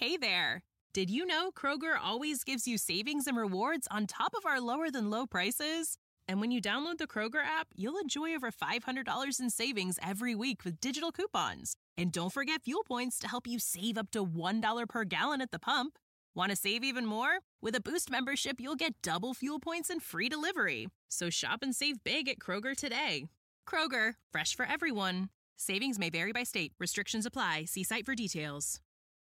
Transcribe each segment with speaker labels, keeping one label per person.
Speaker 1: Hey there! Did you know Kroger always gives you savings and rewards on top of our lower-than-low prices? And when you download the Kroger app, you'll enjoy over $500 in savings every week with digital coupons. And don't forget fuel points to help you save up to $1 per gallon at the pump. Want to save even more? With a Boost membership, you'll get double fuel points and free delivery. So shop and save big at Kroger today. Kroger, fresh for everyone. Savings may vary by state. Restrictions apply. See site for details.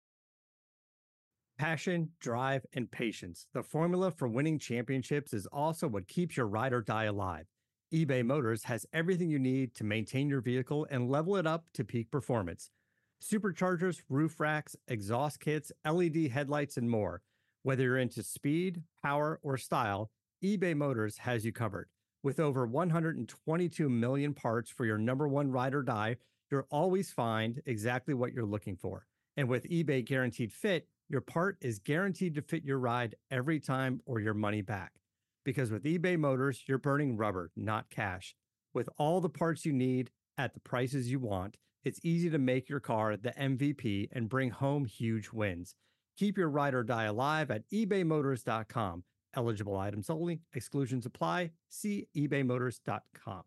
Speaker 2: Passion, drive, and patience. The formula for winning championships is also what keeps your ride or die alive. eBay Motors has everything you need to maintain your vehicle and level it up to peak performance. Superchargers, roof racks, exhaust kits, LED headlights, and more. Whether you're into speed, power, or style, eBay Motors has you covered. With over 122 million parts for your number one ride or die, you'll always find exactly what you're looking for. And with eBay Guaranteed Fit, your part is guaranteed to fit your ride every time or your money back. Because with eBay Motors, you're burning rubber, not cash. With all the parts you need at the prices you want, it's easy to make your car the MVP and bring home huge wins. Keep your ride or die alive at ebaymotors.com. Eligible items only. Exclusions apply. See ebaymotors.com.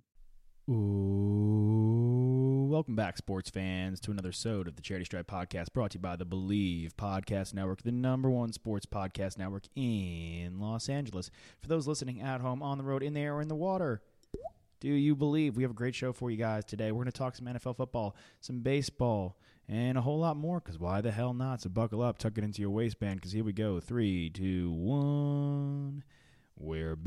Speaker 3: Ooh, welcome back, sports fans, to another episode of the Charity Stripe Podcast, brought to you by the Believe Podcast Network, the number one sports podcast network in Los Angeles. For those listening at home, on the road, in the air, or in the water, do you believe? We have a great show for you guys today. We're going to talk some NFL football, some baseball, and a whole lot more, because why the hell not? So buckle up, tuck it into your waistband, because here we go. 3, 2, 1. We're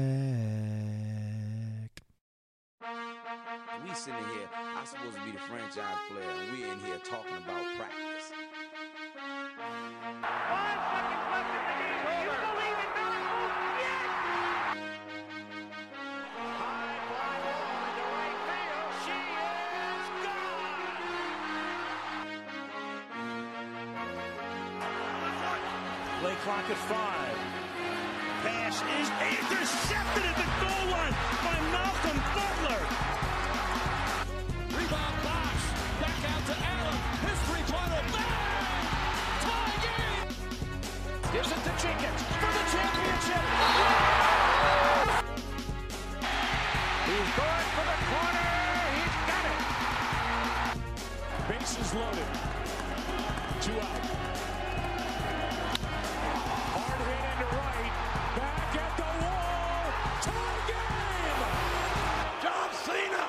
Speaker 3: back.
Speaker 4: We sitting here, I'm supposed to be the franchise player, and we're in here talking about practice.
Speaker 5: 5 seconds left in the game. Do you believe in miracles? Yes! High fly ball into right field. She is gone!
Speaker 6: Play clock at 5. Pass is intercepted at the goal line by Malcolm Butler.
Speaker 7: Rebound box. Back out to Allen. His three-pointer. Bang! Tie game! Gives it to Jenkins for the championship.
Speaker 5: He's going for the corner. He's got it.
Speaker 7: Bases loaded. 2 out. Hard hit into right. Back at the wall. Tie game!
Speaker 6: John Cena.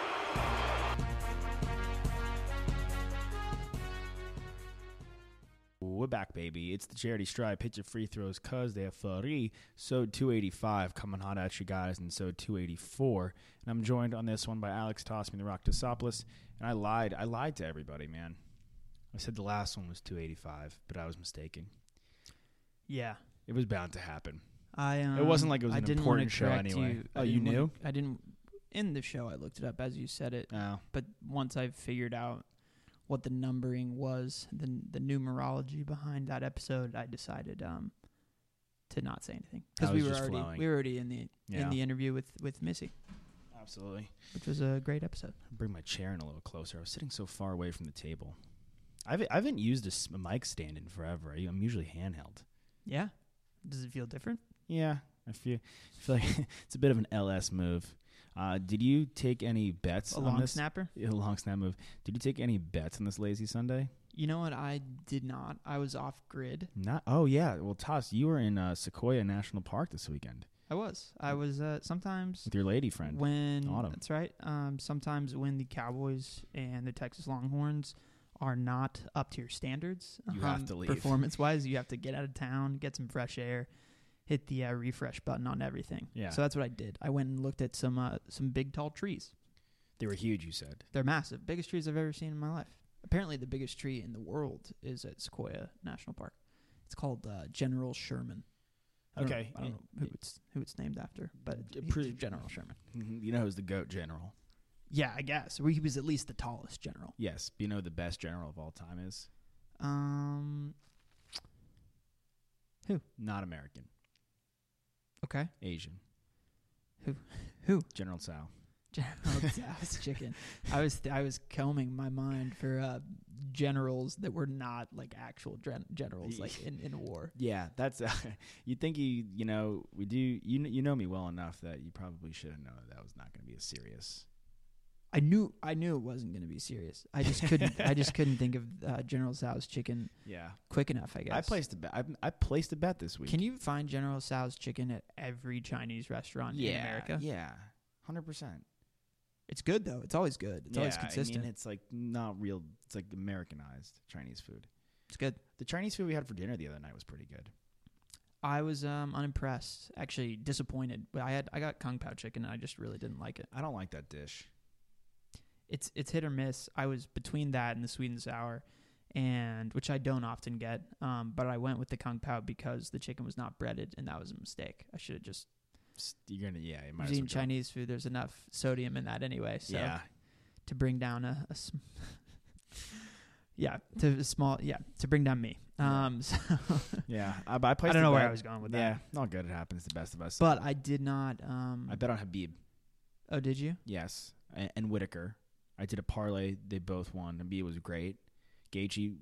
Speaker 3: We're back, baby. It's the Charity Stripe. Hit your free throws, cuz they are free. So 285 coming hot at you guys, and so 284. And I'm joined on this one by Alex Toss Me the Rock Tosopoulos. And I lied to everybody, man. I said the last one was 285, but I was mistaken.
Speaker 8: Yeah.
Speaker 3: It was bound to happen.
Speaker 8: It
Speaker 3: wasn't like it was an important show anyway. You knew?
Speaker 8: I didn't. In the show, I looked it up as you said it.
Speaker 3: Oh.
Speaker 8: But once I figured out what the numbering was, the numerology behind that episode, I decided to not say anything because we were already in the interview with Missy.
Speaker 3: Absolutely.
Speaker 8: Which was a great episode.
Speaker 3: I'll bring my chair in a little closer. I was sitting so far away from the table. I haven't used a mic stand in forever. I'm usually handheld.
Speaker 8: Yeah. Does it feel different?
Speaker 3: Yeah. I feel like it's a bit of an LS move. Did you take any bets on this?
Speaker 8: Snapper?
Speaker 3: Yeah, a long snap move. Did you take any bets on this lazy Sunday?
Speaker 8: You know what? I did not. I was off grid.
Speaker 3: Oh, yeah. Well, Toss, you were in Sequoia National Park this weekend.
Speaker 8: I was sometimes
Speaker 3: with your lady friend.
Speaker 8: Autumn. That's right. Sometimes when the Cowboys and the Texas Longhorns are not up to your standards,
Speaker 3: you have to leave.
Speaker 8: Performance-wise, you have to get out of town, get some fresh air, hit the refresh button on everything.
Speaker 3: Yeah.
Speaker 8: So that's what I did. I went and looked at some big, tall trees.
Speaker 3: They were huge, you said.
Speaker 8: They're massive. Biggest trees I've ever seen in my life. Apparently, the biggest tree in the world is at Sequoia National Park. It's called General Sherman. I don't know who it's named after, but General Sherman.
Speaker 3: You know who's the GOAT general?
Speaker 8: Yeah, I guess. He was at least the tallest general.
Speaker 3: Yes. You know who the best general of all time is?
Speaker 8: Who?
Speaker 3: Not American.
Speaker 8: Okay.
Speaker 3: Asian.
Speaker 8: Who?
Speaker 3: General Tsao.
Speaker 8: General Tso's chicken. I was combing my mind for generals that were not like actual generals, like in war.
Speaker 3: Yeah, that's you think you know me well enough that you probably should have known that was not going to be a serious.
Speaker 8: I knew it wasn't going to be serious. I just couldn't think of General Tso's chicken.
Speaker 3: Yeah,
Speaker 8: quick enough. I guess
Speaker 3: I placed a bet. I placed a bet this week.
Speaker 8: Can you find General Tso's chicken at every Chinese restaurant in America?
Speaker 3: Yeah, 100%.
Speaker 8: It's good though. It's always good. It's always consistent.
Speaker 3: I mean, it's like not real. It's like Americanized Chinese food.
Speaker 8: It's good.
Speaker 3: The Chinese food we had for dinner the other night was pretty good.
Speaker 8: I was unimpressed. Actually, disappointed. But I got Kung Pao chicken, and I just really didn't like it.
Speaker 3: I don't like that dish.
Speaker 8: It's hit or miss. I was between that and the sweet and sour, and which I don't often get. But I went with the Kung Pao because the chicken was not breaded, and that was a mistake. I should have just.
Speaker 3: You're gonna you might
Speaker 8: eating Chinese food. There's enough sodium in that anyway. So to bring down to bring down me. So
Speaker 3: yeah,
Speaker 8: I don't know where I was going with that.
Speaker 3: Yeah, not good. It happens. The best of us.
Speaker 8: But I did not.
Speaker 3: I bet on Habib.
Speaker 8: Oh, did you?
Speaker 3: Yes, and Whitaker. I did a parlay. They both won. Habib was great. Gaethje,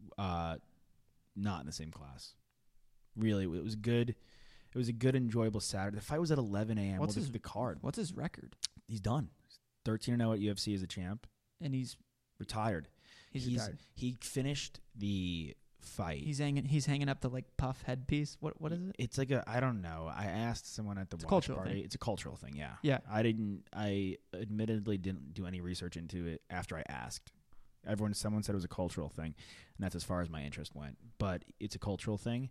Speaker 3: not in the same class. Really, it was good. It was a good, enjoyable Saturday. The fight was at 11 a.m.
Speaker 8: What's
Speaker 3: the card?
Speaker 8: What's his record?
Speaker 3: He's done. 13-0 at UFC as a champ.
Speaker 8: And he's
Speaker 3: retired.
Speaker 8: He's retired.
Speaker 3: He finished the fight.
Speaker 8: He's hanging up the like puff headpiece. What is it?
Speaker 3: It's like I don't know. I asked someone at the watch party. It's a cultural thing, yeah.
Speaker 8: Yeah.
Speaker 3: I admittedly didn't do any research into it after I asked. Someone said it was a cultural thing, and that's as far as my interest went. But it's a cultural thing.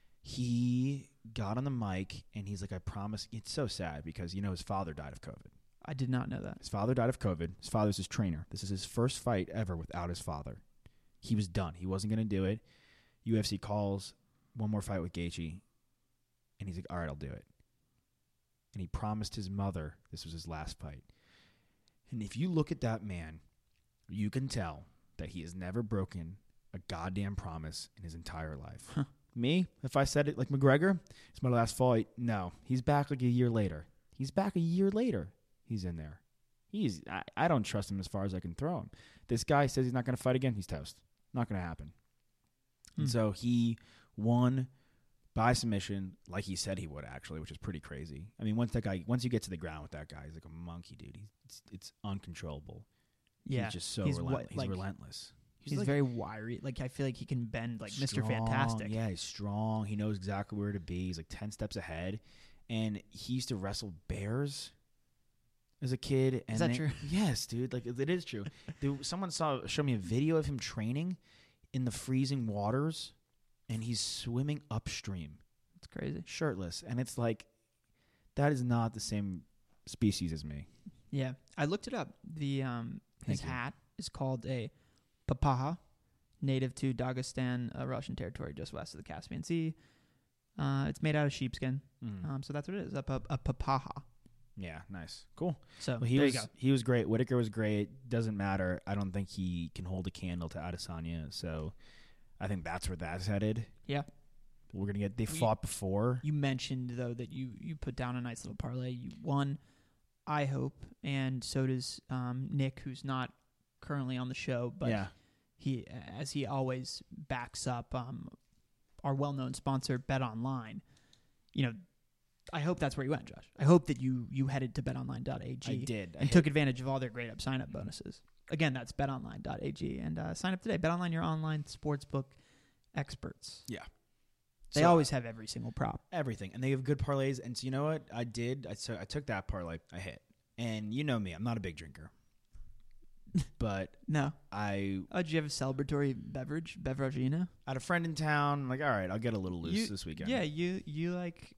Speaker 3: He got on the mic, and he's like, I promise. It's so sad because, his father died of COVID.
Speaker 8: I did not know that.
Speaker 3: His father died of COVID. His father's his trainer. This is his first fight ever without his father. He was done. He wasn't going to do it. UFC calls, one more fight with Gaethje, and he's like, all right, I'll do it. And he promised his mother this was his last fight. And if you look at that man, you can tell that he has never broken a goddamn promise in his entire life.
Speaker 8: Huh.
Speaker 3: Me, if I said it like McGregor, it's my last fight. No, he's back like a year later. He's back a year later. He's in there. I don't trust him as far as I can throw him. This guy says he's not going to fight again. He's toast. Not going to happen. And so he won by submission, like he said he would, actually, which is pretty crazy. I mean, once you get to the ground with that guy, he's like a monkey, dude. It's uncontrollable.
Speaker 8: Yeah,
Speaker 3: he's just so relentless. He's relentless.
Speaker 8: He's like, very wiry. Like, I feel like he can bend like Mr. Fantastic.
Speaker 3: Yeah, he's strong. He knows exactly where to be. He's like 10 steps ahead. And he used to wrestle bears as a kid. And
Speaker 8: is that true?
Speaker 3: Yes, dude. Like, it is true. Someone showed me a video of him training in the freezing waters, and he's swimming upstream.
Speaker 8: It's crazy.
Speaker 3: Shirtless. And it's like, that is not the same species as me.
Speaker 8: Yeah. I looked it up. His hat is called a papaha, native to Dagestan, Russian territory just west of the Caspian Sea. It's made out of sheepskin. So that's what it is, a papaha.
Speaker 3: Yeah, nice. Cool.
Speaker 8: So
Speaker 3: there you go. He was great. Whitaker was great. Doesn't matter. I don't think he can hold a candle to Adesanya. So I think that's where that's headed.
Speaker 8: Yeah.
Speaker 3: We're going to get... They fought before.
Speaker 8: You mentioned, though, that you put down a nice little parlay. You won, I hope, and so does Nick, who's not currently on the show, but he always backs up our well-known sponsor, BetOnline. I hope that's where you went, Josh. I hope that you headed to betonline.ag.
Speaker 3: I did.
Speaker 8: And took advantage of all their great sign-up bonuses. Again, that's betonline.ag. And sign up today. BetOnline, your online sportsbook experts.
Speaker 3: Yeah.
Speaker 8: They always have every single prop.
Speaker 3: Everything. And they have good parlays. And so you know what? I did. I took that parlay. I hit. And you know me. I'm not a big drinker. But
Speaker 8: no.
Speaker 3: Did
Speaker 8: you have a celebratory beveragina?
Speaker 3: I had a friend in town. I'm like, all right, I'll get a little loose this weekend.
Speaker 8: Yeah, you like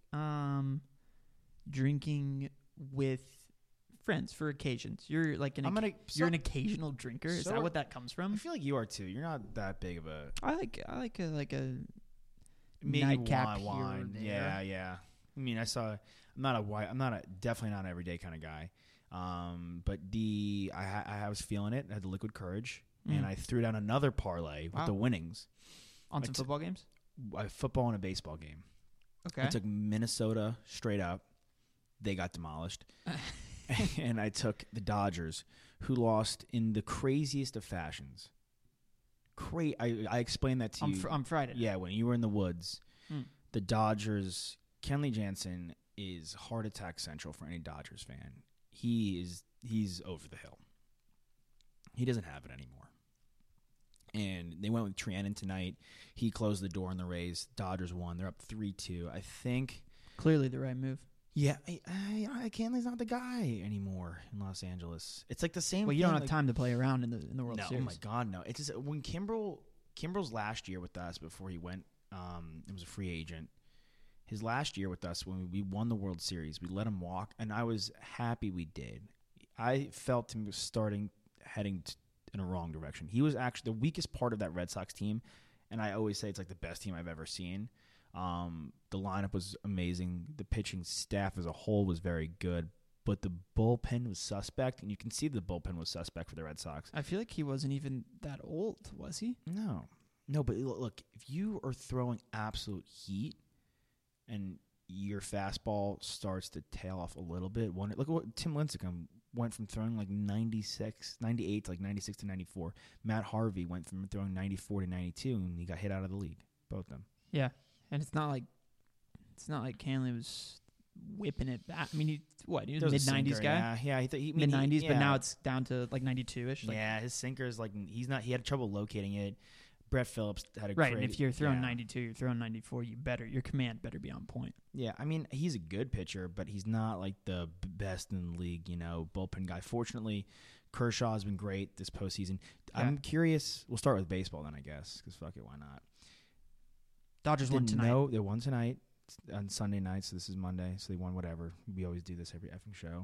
Speaker 8: drinking with friends for occasions. You're like you're an occasional drinker. Is that what that comes from?
Speaker 3: I feel like you are too. You're not that big of a.
Speaker 8: I like a nightcap
Speaker 3: wine. Yeah. I mean, I'm definitely not an everyday kind of guy. But I was feeling it. I had the liquid courage, and I threw down another parlay with the winnings
Speaker 8: on some football games.
Speaker 3: Football and a baseball game.
Speaker 8: Okay.
Speaker 3: I took Minnesota straight up. They got demolished. and I took the Dodgers, who lost in the craziest of fashions. I explained that to you
Speaker 8: on Friday.
Speaker 3: Yeah, when you were in the woods. The Dodgers, Kenley Jansen is heart attack central for any Dodgers fan. He's over the hill. He doesn't have it anymore. And they went with Trianon tonight. He closed the door on the Rays. Dodgers won. They're up 3-2. I think
Speaker 8: clearly the right move.
Speaker 3: Yeah, Kenley's not the guy anymore in Los Angeles. It's like the same.
Speaker 8: Well, you don't have time to play around in the World Series.
Speaker 3: Oh my God, no! It's just when Kimbrel's last year with us before he went, it was a free agent. His last year with us when we won the World Series, we let him walk, and I was happy we did. I felt him heading in a wrong direction. He was actually the weakest part of that Red Sox team, and I always say it's like the best team I've ever seen. The lineup was amazing. The pitching staff as a whole was very good, but the bullpen was suspect, and you can see the bullpen was suspect for the Red Sox.
Speaker 8: I feel like he wasn't even that old, was he?
Speaker 3: No, but look, if you are throwing absolute heat and your fastball starts to tail off a little bit, look at what Tim Lincecum went from throwing like 98 to like 96 to 94. Matt Harvey went from throwing 94 to 92, and he got hit out of the league, both of them.
Speaker 8: Yeah. And it's not like Kenley was whipping it back. I mean, he was a mid-90s guy?
Speaker 3: Yeah.
Speaker 8: Mid-90s, but now it's down to like 92-ish.
Speaker 3: Yeah, his sinker is like he had trouble locating it. Brett Phillips had a
Speaker 8: right, and if you're throwing 92, you're throwing 94, your command better be on point.
Speaker 3: Yeah, I mean, he's a good pitcher, but he's not like the best in the league, bullpen guy. Fortunately, Kershaw has been great this postseason. Yeah. I'm curious. We'll start with baseball then, I guess, because fuck it, why not?
Speaker 8: Dodgers won tonight.
Speaker 3: No, they won tonight on Sunday night, so this is Monday, so they won whatever. We always do this every effing show.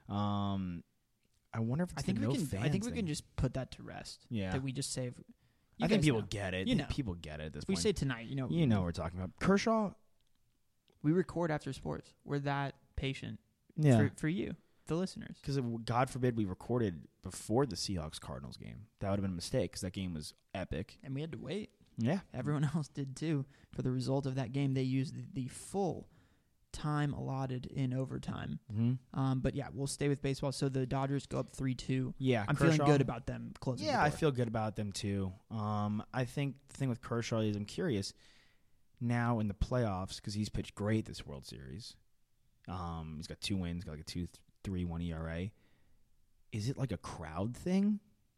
Speaker 3: I wonder if it's
Speaker 8: I think we can just put that to rest.
Speaker 3: Yeah.
Speaker 8: That we just save.
Speaker 3: I think people get it. People get it at this point.
Speaker 8: We say tonight,
Speaker 3: You know what we're talking about. Kershaw.
Speaker 8: We record after sports. We're that patient for you, the listeners.
Speaker 3: Because God forbid we recorded before the Seahawks-Cardinals game. That would have been a mistake because that game was epic.
Speaker 8: And we had to wait.
Speaker 3: Yeah.
Speaker 8: Everyone else did too. For the result of that game, they used the full time allotted in overtime.
Speaker 3: Mm-hmm.
Speaker 8: But yeah, we'll stay with baseball. So the Dodgers go up 3-2.
Speaker 3: Yeah,
Speaker 8: I'm feeling good about them closing the door.
Speaker 3: I feel good about them too. I think the thing with Kershaw is I'm curious now in the playoffs because he's pitched great this World Series. He's got 2 wins, got like a 2.31 ERA. Is it like a crowd thing?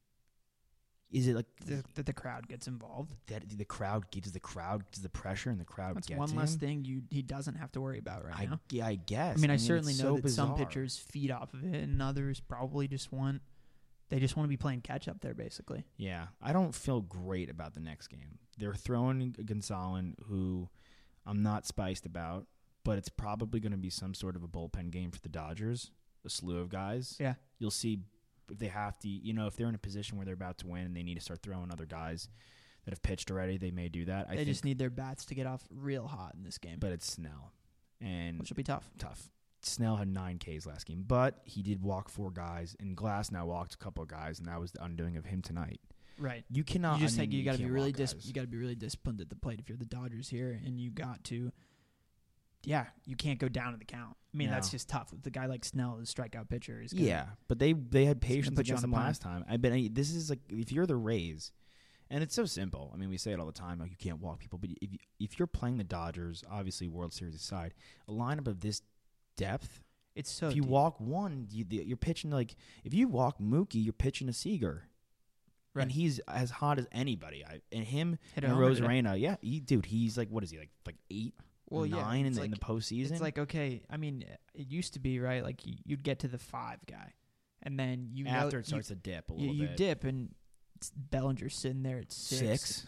Speaker 3: Is it like
Speaker 8: that the crowd gets involved?
Speaker 3: That the crowd gives the pressure and the crowd
Speaker 8: That's
Speaker 3: gets
Speaker 8: one
Speaker 3: him?
Speaker 8: less thing he doesn't have to worry about right now.
Speaker 3: Yeah, I guess.
Speaker 8: I mean, I certainly know that some pitchers feed off of it, and others probably just want to be playing catch up there, basically.
Speaker 3: Yeah, I don't feel great about the next game. They're throwing Gonzalez, who I'm not spiced about, but it's probably going to be some sort of a bullpen game for the Dodgers. A slew of guys.
Speaker 8: Yeah,
Speaker 3: you'll see. If they have to, if they're in a position where they're about to win and they need to start throwing other guys that have pitched already, they may do that.
Speaker 8: They just need their bats to get off real hot in this game.
Speaker 3: But it's Snell.
Speaker 8: Which will be tough.
Speaker 3: Snell had 9 Ks last game, but he did walk 4 guys, and Glass now walked a couple of guys, and that was the undoing of him tonight.
Speaker 8: Right.
Speaker 3: You cannot.
Speaker 8: You just think you got to be really you got to be really disciplined at the plate if you're the Dodgers here, and you got to. Yeah, you can't go down in the count. I mean, that's just tough. With a guy like Snell, the strikeout pitcher, is
Speaker 3: but they had patience against him last time. This is like if you're the Rays, and it's so simple. I mean, we say it all the time. You can't walk people, but if you're playing the Dodgers, obviously World Series aside, a lineup of this depth,
Speaker 8: it's so.
Speaker 3: If you walk one, you're pitching like if you walk Mookie, you're pitching a Seager. Right. And he's as hot as anybody. And him and Rosarena, he's like, what is he, like 8? Well, 9 in the postseason.
Speaker 8: It's like, okay, I mean, it used to be, right? Like, you'd get to the 5 guy, and then
Speaker 3: after it starts to dip a little bit.
Speaker 8: You dip, and Bellinger's sitting there at 6.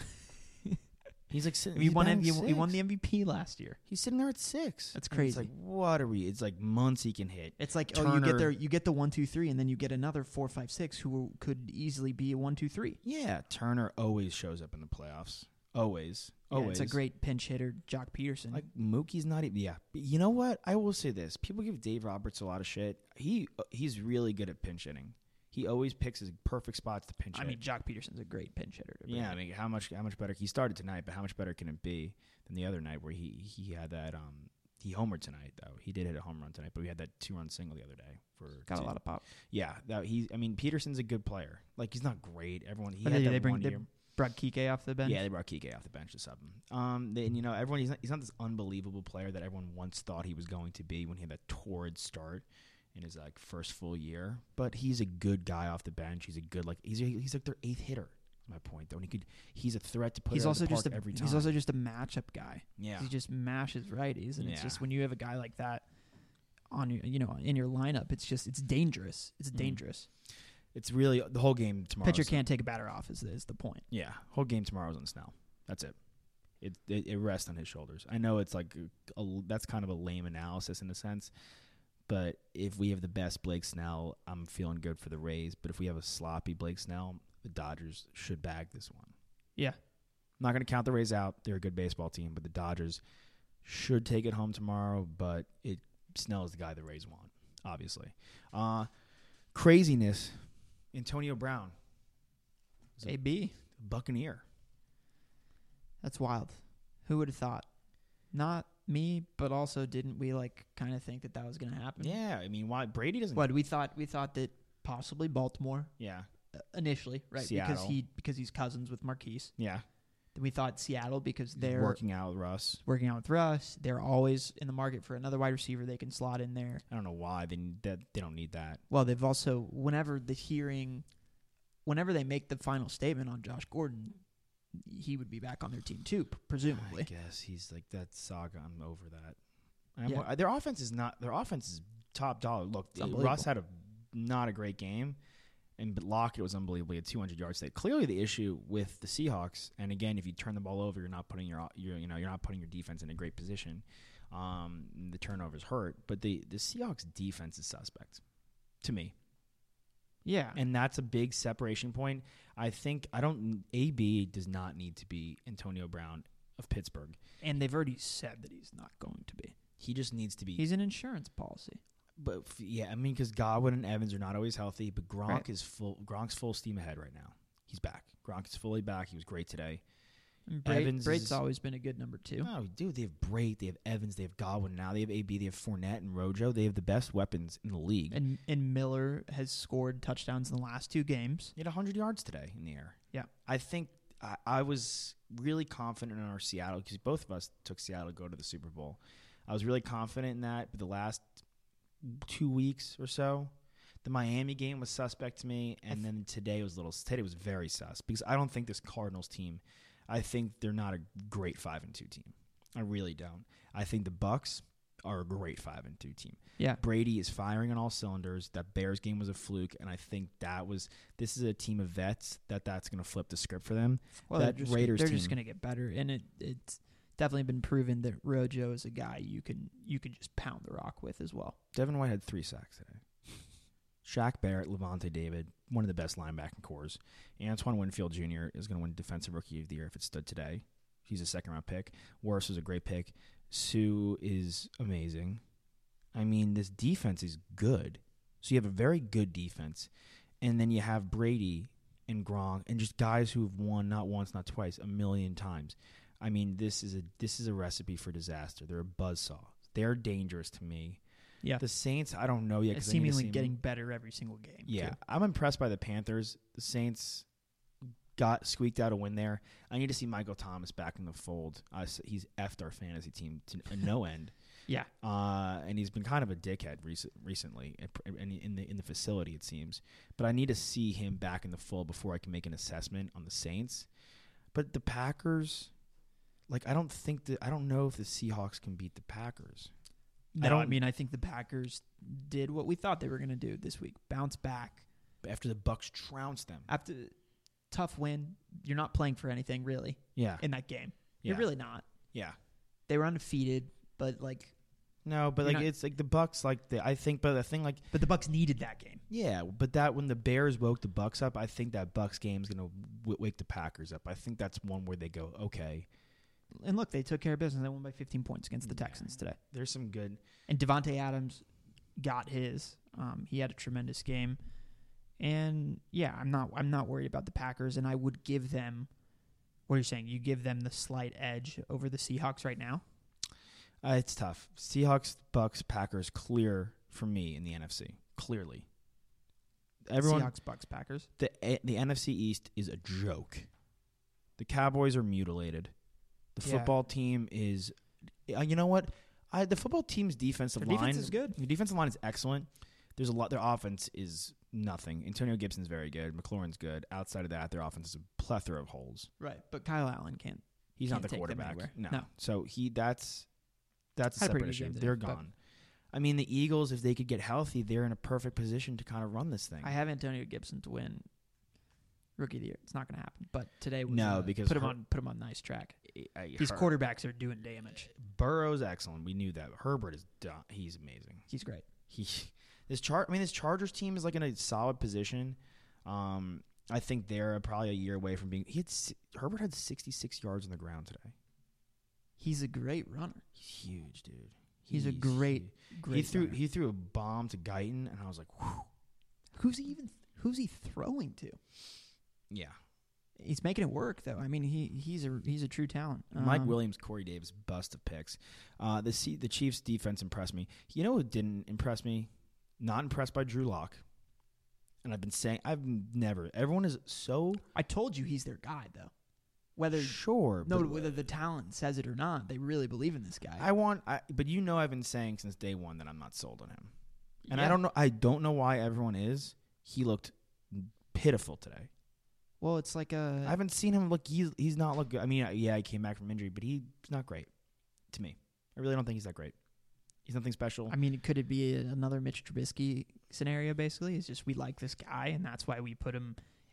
Speaker 3: He's like sitting.
Speaker 8: He won the MVP last year.
Speaker 3: He's sitting there at 6.
Speaker 8: That's crazy.
Speaker 3: It's like, what are we? It's like months he can hit.
Speaker 8: It's like, Turner, you get the 1, 2, 3, and then you get another 4, 5, 6 who could easily be a 1, 2, 3.
Speaker 3: Yeah, Turner always shows up in the playoffs. Always.
Speaker 8: It's a great pinch hitter, Jock Peterson.
Speaker 3: Like Mookie's not even. Yeah, but you know what? I will say this: people give Dave Roberts a lot of shit. He's really good at pinch hitting. He always picks his perfect spots to pinch hit.
Speaker 8: I mean, Jock Peterson's a great pinch hitter.
Speaker 3: Yeah, I mean, how much better? He started tonight, but how much better can it be than the other night where he had that He homered tonight, though. He did hit a home run tonight, but we had that 2-run single the other day.
Speaker 8: Got a lot of pop.
Speaker 3: Yeah, Peterson's a good player. Like, he's not great.
Speaker 8: They brought Kike off the bench?
Speaker 3: Yeah, they brought Kike off the bench to sub him. He's not this unbelievable player that everyone once thought he was going to be when he had that torrid start in his first full year. But he's a good guy off the bench. He's a good he's like their 8th hitter. My point, though, and he's a threat to put. He's also just every time.
Speaker 8: He's also just a matchup guy.
Speaker 3: Yeah,
Speaker 8: he just mashes righties, and it's just when you have a guy like that on in your lineup, it's dangerous. It's dangerous.
Speaker 3: It's really the whole game tomorrow.
Speaker 8: Pitcher can't take a batter off is the point.
Speaker 3: Yeah, whole game tomorrow is on Snell. That's it. It rests on his shoulders. I know it's that's kind of a lame analysis in a sense, but if we have the best Blake Snell, I'm feeling good for the Rays. But if we have a sloppy Blake Snell, the Dodgers should bag this one.
Speaker 8: Yeah.
Speaker 3: I'm not going to count the Rays out. They're a good baseball team, but the Dodgers should take it home tomorrow, but Snell is the guy the Rays want, obviously. Craziness. Antonio Brown.
Speaker 8: AB.
Speaker 3: Buccaneer.
Speaker 8: That's wild. Who would have thought? Not me, but also didn't we kind of think that was going to happen?
Speaker 3: Yeah, I mean, why Brady doesn't?
Speaker 8: What we thought that possibly Baltimore.
Speaker 3: Yeah.
Speaker 8: Initially, right?
Speaker 3: Seattle.
Speaker 8: Because he's cousins with Marquise.
Speaker 3: Yeah.
Speaker 8: Then we thought Seattle because they're
Speaker 3: working out with Russ.
Speaker 8: They're always in the market for another wide receiver they can slot in there.
Speaker 3: I don't know why they don't need that.
Speaker 8: Well, they've also whenever they make the final statement on Josh Gordon, he would be back on their team too, presumably.
Speaker 3: I guess he's like that saga. I'm over that. Their offense is top dollar. Look, Russ had not a great game. But Lockett was unbelievable. He had 200 yards today. Clearly, the issue with the Seahawks, and again, if you turn the ball over, you're not putting your defense in a great position. The turnovers hurt, but the Seahawks defense is suspect to me.
Speaker 8: Yeah,
Speaker 3: and that's a big separation point. AB does not need to be Antonio Brown of Pittsburgh,
Speaker 8: and they've already said that he's not going to be.
Speaker 3: He just needs to be.
Speaker 8: He's an insurance policy.
Speaker 3: But yeah, I mean, because Godwin and Evans are not always healthy, but Gronk is full. Gronk's full steam ahead right now. He's back. Gronk is fully back. He was great today.
Speaker 8: Brate's always been a good number 2.
Speaker 3: Oh, dude, they have Brate, they have Evans, they have Godwin. Now they have AB, they have Fournette and Rojo. They have the best weapons in the league.
Speaker 8: And Miller has scored touchdowns in the last 2 games.
Speaker 3: He had 100 yards today in the air.
Speaker 8: Yeah,
Speaker 3: I think I was really confident in our Seattle because both of us took Seattle to go to the Super Bowl. I was really confident in that, but the last 2 weeks or so, the Miami game was suspect to me, and then today was very sus because I don't think this Cardinals team. I think they're not a great 5-2 team. I really don't. I think the Bucs are a great 5-2 team.
Speaker 8: Yeah,
Speaker 3: Brady is firing on all cylinders. That Bears game was a fluke, and I think this is a team of vets that's going to flip the script for them.
Speaker 8: Well, they're just going to get better, and it's definitely been proven that Rojo is a guy you can just pound the rock with as well.
Speaker 3: Devin White had 3 sacks today. Shaq Barrett, Levante David, one of the best linebacking cores. Antoine Winfield Jr. is going to win Defensive Rookie of the Year if it stood today. He's a second-round pick. Worse was a great pick. Sue is amazing. I mean, this defense is good. So you have a very good defense. And then you have Brady and Gronk and just guys who have won not once, not twice, a million times. I mean, this is a recipe for disaster. They're a buzzsaw. They're dangerous to me.
Speaker 8: Yeah.
Speaker 3: The Saints, I don't know yet.
Speaker 8: It's seemingly getting better every single game.
Speaker 3: Yeah.
Speaker 8: Too.
Speaker 3: I'm impressed by the Panthers. The Saints got squeaked out a win there. I need to see Michael Thomas back in the fold. He's effed our fantasy team to no end.
Speaker 8: Yeah.
Speaker 3: And he's been kind of a dickhead recently in the facility, it seems. But I need to see him back in the fold before I can make an assessment on the Saints. But the Packers, I don't know if the Seahawks can beat the Packers.
Speaker 8: No, I think the Packers did what we thought they were going to do this week. Bounce back.
Speaker 3: After the Bucs trounced them.
Speaker 8: After tough win, you're not playing for anything, really.
Speaker 3: Yeah.
Speaker 8: In that game. Yeah. You're really not.
Speaker 3: Yeah.
Speaker 8: They were undefeated, but
Speaker 3: no, but it's the Bucs but the
Speaker 8: Bucs needed that game.
Speaker 3: Yeah, but that when the Bears woke the Bucs up, I think that Bucs game is going to wake the Packers up. I think that's one where they go, okay.
Speaker 8: And look, they took care of business. They won by 15 points against the Texans today.
Speaker 3: There's some good.
Speaker 8: And Devontae Adams got his. He had a tremendous game. And yeah, I'm not worried about the Packers, and I would give them. What are you saying? You give them the slight edge over the Seahawks right now?
Speaker 3: It's tough. Seahawks, Bucks, Packers, clear for me in the NFC. Clearly.
Speaker 8: Seahawks, Bucks, Packers.
Speaker 3: The NFC East is a joke. The Cowboys are mutilated. The football team is... you know what? The football team's defensive line...
Speaker 8: defense is good.
Speaker 3: The defensive line is excellent. There's a lot... Their offense is nothing. Antonio Gibson's very good. McLaurin's good. Outside of that, their offense is a plethora of holes.
Speaker 8: Right, but Kyle Allen can't...
Speaker 3: He's not the quarterback. No. So that's a separate issue. They're gone. I mean, the Eagles, if they could get healthy, they're in a perfect position to kind of run this thing.
Speaker 8: I have Antonio Gibson to win Rookie of the Year. It's not going to happen. But today was
Speaker 3: because
Speaker 8: put him on nice track. These quarterbacks are doing damage.
Speaker 3: Burrow's excellent. We knew that. Herbert is done. He's amazing.
Speaker 8: He's great.
Speaker 3: This Chargers team is like in a solid position. I think they're probably a year away from being. Herbert had 66 yards on the ground today.
Speaker 8: He's a great runner.
Speaker 3: He's huge, dude.
Speaker 8: He's a great runner.
Speaker 3: He threw a bomb to Guyton, and I was like, whew.
Speaker 8: Who's he throwing to?
Speaker 3: Yeah.
Speaker 8: He's making it work, though. I mean, he's a true talent.
Speaker 3: Mike Williams, Corey Davis, bust of picks. The Chiefs' defense impressed me. You know who didn't impress me? Not impressed by Drew Lock. And I've been saying, everyone is so...
Speaker 8: I told you he's their guy, though. Whether the talent says it or not, they really believe in this guy.
Speaker 3: But I've been saying since day one that I'm not sold on him. And I don't know why everyone is. He looked pitiful today.
Speaker 8: Well, it's like
Speaker 3: I haven't seen him look. He's not look good. I mean, he came back from injury, but he's not great to me. I really don't think he's that great. He's nothing special.
Speaker 8: I mean, could it be another Mitch Trubisky scenario? Basically, it's just we like this guy, and that's why we put him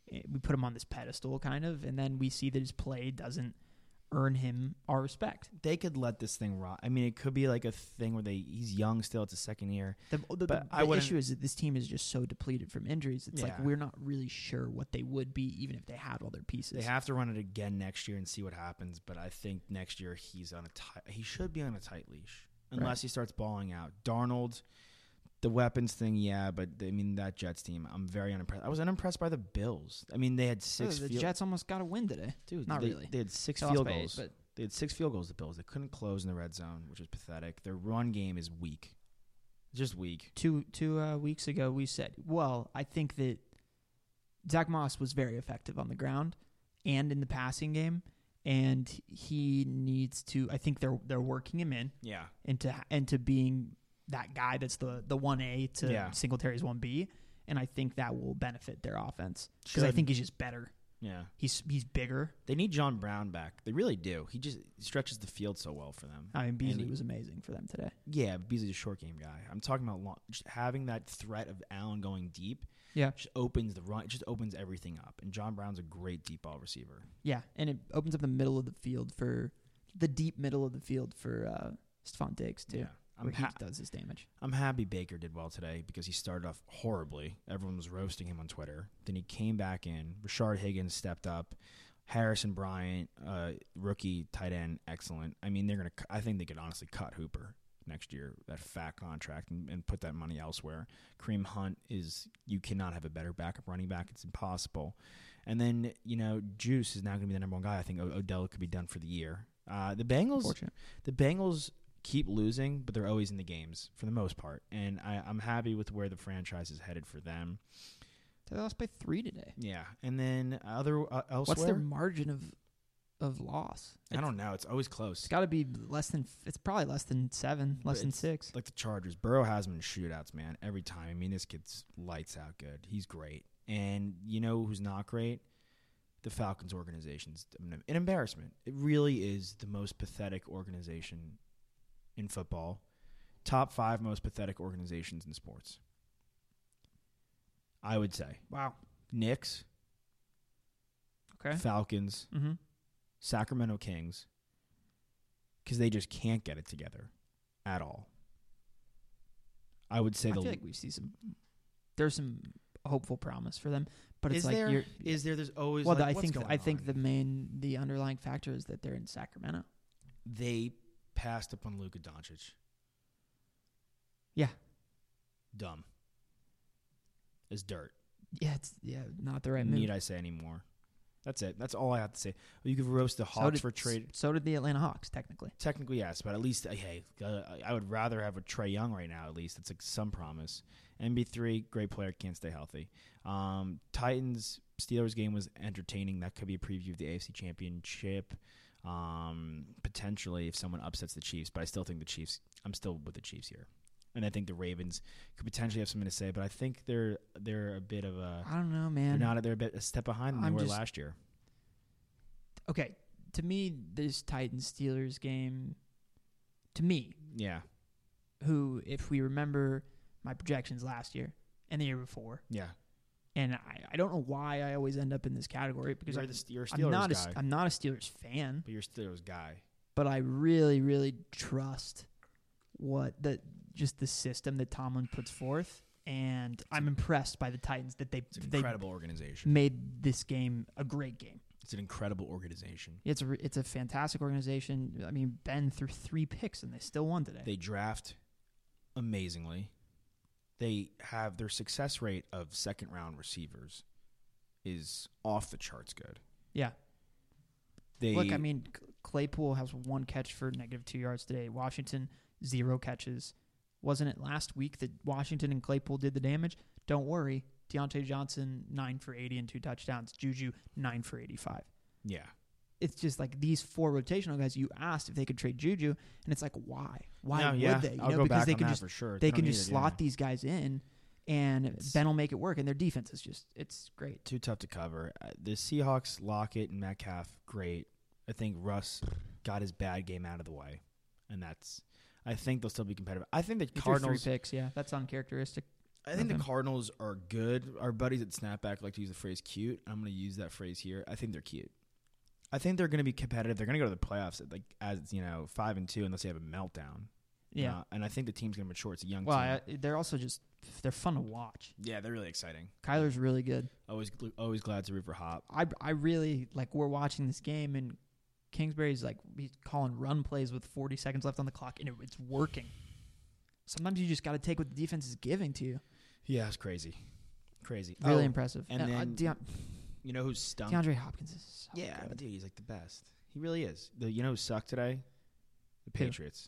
Speaker 8: on this pedestal, kind of, and then we see that his play doesn't earn him our respect.
Speaker 3: They could let this thing rot. I mean, it could be like a thing where he's young still. It's a second year.
Speaker 8: The issue is that this team is just so depleted from injuries. It's like we're not really sure what they would be, even if they had all their pieces.
Speaker 3: They have to run it again next year and see what happens. But I think next year he should be on a tight leash unless he starts balling out. Darnold, the weapons thing, but I mean that Jets team, I'm very unimpressed. I was unimpressed by the Bills. I mean, they had six.
Speaker 8: The Jets almost got a win today,
Speaker 3: dude.
Speaker 8: Not really.
Speaker 3: They had 6 field goals. They had 6 field goals. The Bills. They couldn't close in the red zone, which is pathetic. Their run game is weak. Just weak.
Speaker 8: Two weeks ago, we said, well, I think that Zach Moss was very effective on the ground and in the passing game, and he needs to. I think they're working him in.
Speaker 3: Yeah.
Speaker 8: Into being that guy that's the 1A to Singletary's 1B, and I think that will benefit their offense because I think he's just better.
Speaker 3: Yeah,
Speaker 8: he's bigger.
Speaker 3: They need John Brown back. They really do. He just stretches the field so well for them.
Speaker 8: I mean, Beasley was amazing for them today.
Speaker 3: Yeah, Beasley's a short game guy. I'm talking about just having that threat of Allen going deep.
Speaker 8: Yeah,
Speaker 3: just opens the run. It just opens everything up. And John Brown's a great deep ball receiver.
Speaker 8: Yeah, and it opens up the middle of the field for the deep middle of the field for Stephon Diggs too. Yeah. He does his damage.
Speaker 3: I'm happy Baker did well today because he started off horribly. Everyone was roasting him on Twitter. Then he came back in. Rashard Higgins stepped up. Harrison Bryant, rookie tight end, excellent. I mean, I think they could honestly cut Hooper next year, that fat contract, and put that money elsewhere. Kareem Hunt you cannot have a better backup running back. It's impossible. And then, Juice is now going to be the number one guy. I think Odell could be done for the year. The Bengals keep losing, but they're always in the games for the most part. And I'm happy with where the franchise is headed for them.
Speaker 8: They lost by 3 today.
Speaker 3: Yeah. And then elsewhere.
Speaker 8: What's their margin of loss?
Speaker 3: I don't know. It's always close.
Speaker 8: It's got to be it's probably less than 7, less than 6.
Speaker 3: Like the Chargers. Burrow has them in shootouts, man, every time. I mean, this kid's lights out good. He's great. And you know who's not great? The Falcons organization's an embarrassment. It really is the most pathetic organization in football. Top 5 most pathetic organizations in sports, I would say.
Speaker 8: Wow.
Speaker 3: Knicks.
Speaker 8: Okay.
Speaker 3: Falcons.
Speaker 8: Mm-hmm.
Speaker 3: Sacramento Kings. Because they just can't get it together at all. I would say
Speaker 8: I feel like we see there's some hopeful promise for them, but it's
Speaker 3: there's always
Speaker 8: well, I think the underlying factor is that they're in Sacramento.
Speaker 3: They passed up on Luka Doncic.
Speaker 8: Yeah.
Speaker 3: Dumb. As dirt.
Speaker 8: Yeah, it's not the right move.
Speaker 3: Need I say any more? That's it. That's all I have to say. You could roast the Hawks for trade.
Speaker 8: So did the Atlanta Hawks, technically.
Speaker 3: Technically, yes, but at least, hey, I would rather have a Trae Young right now. At least it's like some promise. MB3, great player, can't stay healthy. Titans Steelers game was entertaining. That could be a preview of the AFC Championship. Potentially if someone upsets the Chiefs, but I still think the Chiefs. I'm still with the Chiefs here. And I think the Ravens could potentially have something to say, but I think they're a bit of a.
Speaker 8: I don't know, man.
Speaker 3: They're a step behind than they were last year.
Speaker 8: Okay, to me, this Titans-Steelers game, to me,
Speaker 3: yeah,
Speaker 8: who, if we remember my projections last year and the year before,
Speaker 3: yeah,
Speaker 8: and I don't know why I always end up in this category because
Speaker 3: you're a Steelers guy.
Speaker 8: I'm not a Steelers fan,
Speaker 3: but you're a Steelers guy.
Speaker 8: But I really, really trust just the system that Tomlin puts forth, and I'm impressed by the Titans that
Speaker 3: it's an incredible organization.
Speaker 8: Made this game a great game.
Speaker 3: It's an incredible organization.
Speaker 8: It's a fantastic organization. I mean, Ben threw 3 picks and they still won today.
Speaker 3: They draft amazingly. They have their success rate of second-round receivers is off the charts good.
Speaker 8: Yeah. Look, I mean, Claypool has 1 catch for -2 yards today. Washington, 0 catches. Wasn't it last week that Washington and Claypool did the damage? Don't worry. Deontay Johnson, 9 for 80 and 2 touchdowns. Juju, 9 for 85.
Speaker 3: Yeah.
Speaker 8: It's just like these 4 rotational guys. You asked if they could trade Juju, and it's like, why? Why would they?
Speaker 3: I'll go back on that for sure.
Speaker 8: They can just slot these guys in, and Ben will make it work. And their defense is it's great.
Speaker 3: Too tough to cover. The Seahawks, Lockett and Metcalf, great. I think Russ got his bad game out of the way, and I think they'll still be competitive. I think the Cardinals
Speaker 8: 3 picks. Yeah, that's uncharacteristic.
Speaker 3: I think the Cardinals are good. Our buddies at Snapback like to use the phrase "cute." I'm going to use that phrase here. I think they're cute. I think they're going to be competitive. They're going to go to the playoffs as 5-2 unless they have a meltdown.
Speaker 8: Yeah,
Speaker 3: and I think the team's going to mature. It's a young
Speaker 8: team.
Speaker 3: They're
Speaker 8: they're also they're fun to watch.
Speaker 3: Yeah, they're really exciting.
Speaker 8: Kyler's really good.
Speaker 3: Always glad to root for Hop.
Speaker 8: I really we're watching this game and Kingsbury's he's calling run plays with 40 seconds left on the clock and it's working. Sometimes you just got to take what the defense is giving to you.
Speaker 3: Yeah, it's crazy.
Speaker 8: Really impressive.
Speaker 3: And then you know who's stunk?
Speaker 8: DeAndre Hopkins is so
Speaker 3: good.
Speaker 8: But
Speaker 3: dude, he's the best. He really is. You know who sucked today? The Patriots.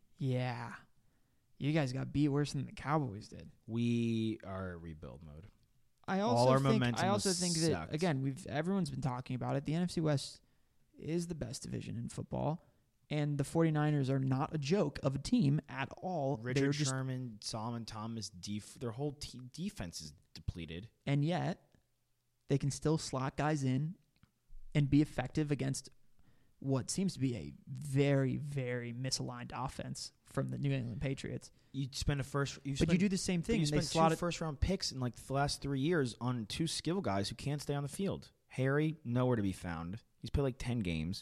Speaker 8: Yeah. You guys got beat worse than the Cowboys did.
Speaker 3: We are in rebuild mode.
Speaker 8: I also think that again, everyone's been talking about it. The NFC West is the best division in football, and the 49ers are not a joke of a team at all.
Speaker 3: Richard Sherman, Solomon Thomas, their whole defense is depleted.
Speaker 8: And yet, they can still slot guys in and be effective against what seems to be a very, very misaligned offense from the New England Patriots.
Speaker 3: You spend
Speaker 8: you do the same thing.
Speaker 3: You spend 2 first-round picks in the last 3 years on 2 skill guys who can't stay on the field. Harry, nowhere to be found. He's played 10 games.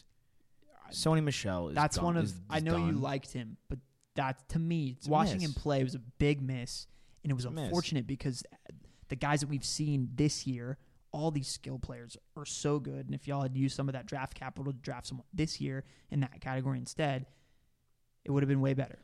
Speaker 3: Sony Michel is
Speaker 8: That's
Speaker 3: gone,
Speaker 8: one of.
Speaker 3: is
Speaker 8: I know
Speaker 3: done.
Speaker 8: You liked him, but that to me, watching him play was a big miss, and it was unfortunate because the guys that we've seen this year, all these skill players are so good. And if y'all had used some of that draft capital to draft someone this year in that category instead, it would have been way better.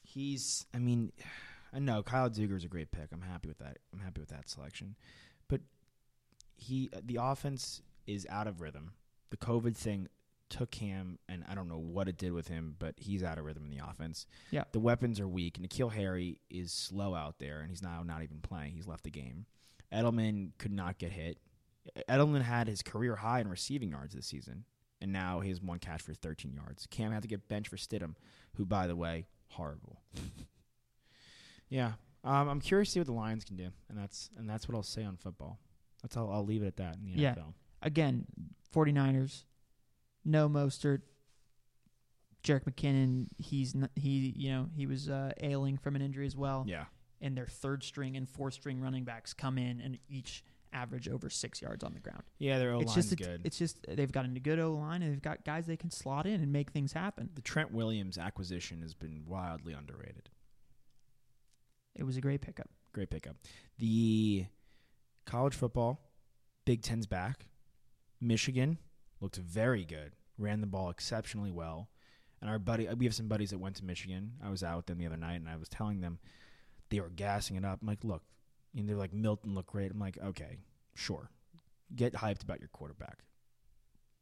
Speaker 3: I know Kyle Duggar is a great pick. I'm happy with that. I'm happy with that selection, but the offense is out of rhythm. The COVID thing took him, and I don't know what it did with him, but he's out of rhythm in the offense.
Speaker 8: Yeah,
Speaker 3: the weapons are weak. N'Keal Harry is slow out there, and he's now not even playing. He's left the game. Edelman could not get hit. Edelman had his career high in receiving yards this season, and now he has 1 catch for 13 yards. Cam had to get benched for Stidham, who, by the way, horrible. Yeah, I'm curious to see what the Lions can do, and that's what I'll say on football. That's all. I'll leave it at that in the NFL.
Speaker 8: Again, 49ers, no Mostert. Jerick McKinnon, he was ailing from an injury as well.
Speaker 3: Yeah.
Speaker 8: And their 3rd string and 4th string running backs come in and each average over 6 yards on the ground.
Speaker 3: Yeah, their O-line's good.
Speaker 8: It's just they've got a good O-line and they've got guys they can slot in and make things happen.
Speaker 3: The Trent Williams acquisition has been wildly underrated.
Speaker 8: It was a great pickup.
Speaker 3: Great pickup. The college football, Big Ten's back. Michigan looked very good. Ran the ball exceptionally well. And we have some buddies that went to Michigan. I was out with them the other night, and I was telling them they were gassing it up. I'm like, look, they're like, Milton looked great. I'm like, okay, sure. Get hyped about your quarterback.